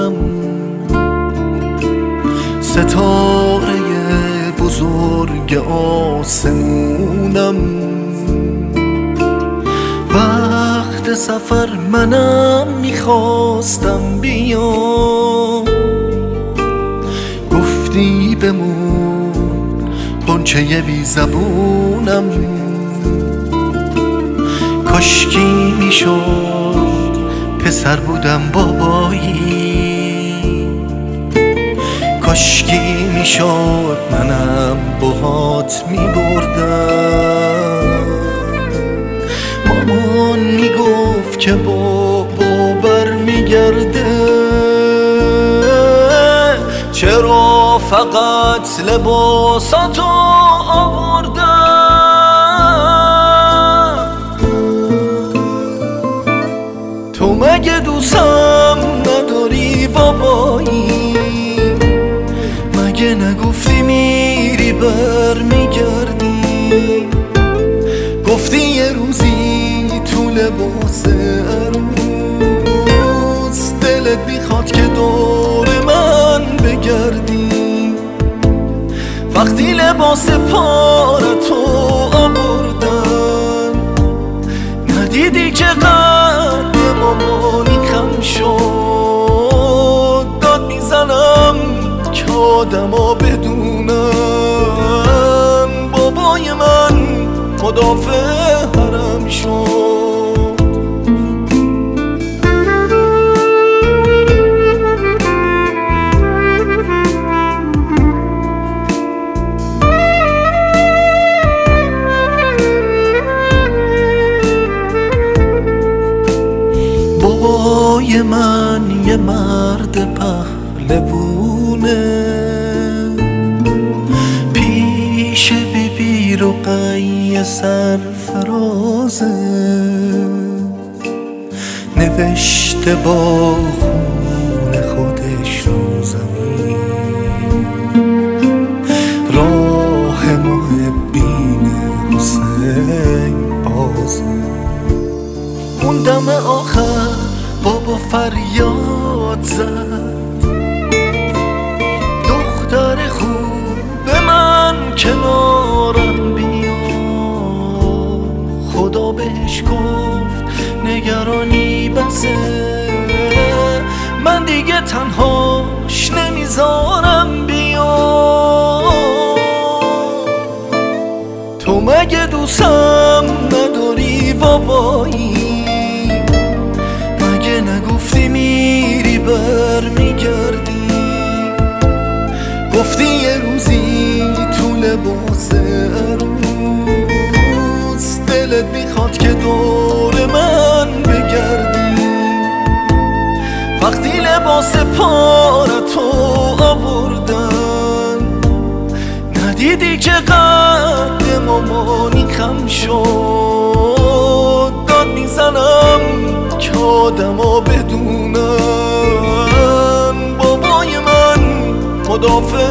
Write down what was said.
بودم، ستاره بزرگ آسمونم. وقت سفر منم میخواستم بیام، گفتی بمون غنچه بی زبونم. کاشکی میشد پسر بودم بابایی، کاشکی میشد منم باهات میبردم. مامان میگفت که بابا برمیگرده، چرا فقط لباساتو آوردم؟ تو مگه دوستم نداری بابایی؟ مگه نگفتی میری برمیگردی؟ گفتی یه روزی تو لباس عروس دلت میخواد که دور من بگردی. وقتی لباس پارتو آوردن، ندیدی که قد مامانی خم شد. داد میزنم که آدما بدونن بابای من مدافع حرم شد. بابای من یه مرد پهلوونه، پیش بیبی رقیه سرفرازه. نوشته با خون خودش رو زمین راه محبین حسین بازه. اون دم آخر بابا فریاد زد، دختر خوب من کنارم بیا. خدا بهش گفت نگرانی بسه، من دیگه تنهاش نمیذارم بیا. تو مگه دوستم نداری بابایی؟ مگه نگفتی میری برمیگردی؟ گفتی یه روزی تو لباس عروس دلت میخواد که دور من بگردی. وقتی لباس پارتو آوردن، ندیدی که قد مامانی خم شد. داد میزنم که آدما بدونن بابای من مدافع